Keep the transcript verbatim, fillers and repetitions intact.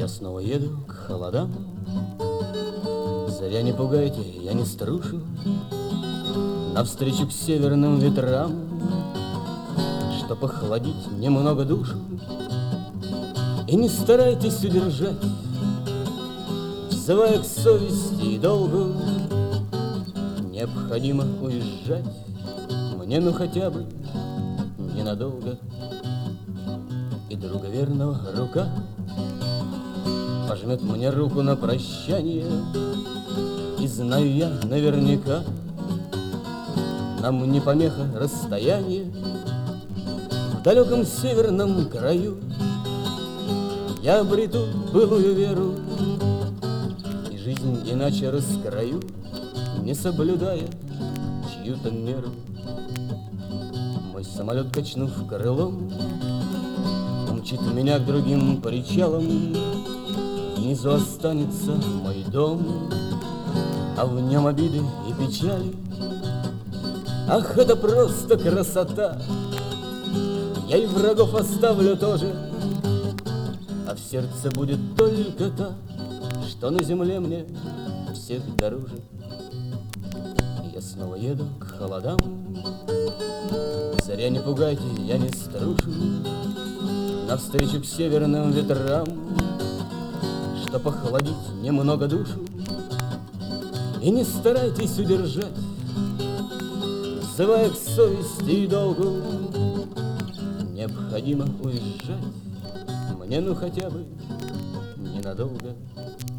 Я снова еду к холодам. Зря не пугайте, я не струшу. Навстречу к северным ветрам, чтоб охладить немного душу. И не старайтесь удержать, взывая к совести и долгу. Необходимо уезжать мне, ну хотя бы ненадолго. И друга верного рука пожмет мне руку на прощание. И знаю я наверняка, нам не помеха расстояние. В далеком северном краю я обрету былую веру и жизнь иначе раскрою, не соблюдая чью-то меру. Мой самолет, качнув крылом, умчит меня к другим причалам. Внизу останется мой дом, а в нем обиды и печали. Ах, это просто красота! Я и врагов оставлю тоже, а в сердце будет только та, что на земле мне всех дороже. Я снова еду к холодам. Зря не пугайте, я не струшу. Навстречу к северным ветрам, чтоб охладить немного душу. И не старайтесь удержать, взывая к совести и долгу. Необходимо уезжать мне, ну хотя бы ненадолго.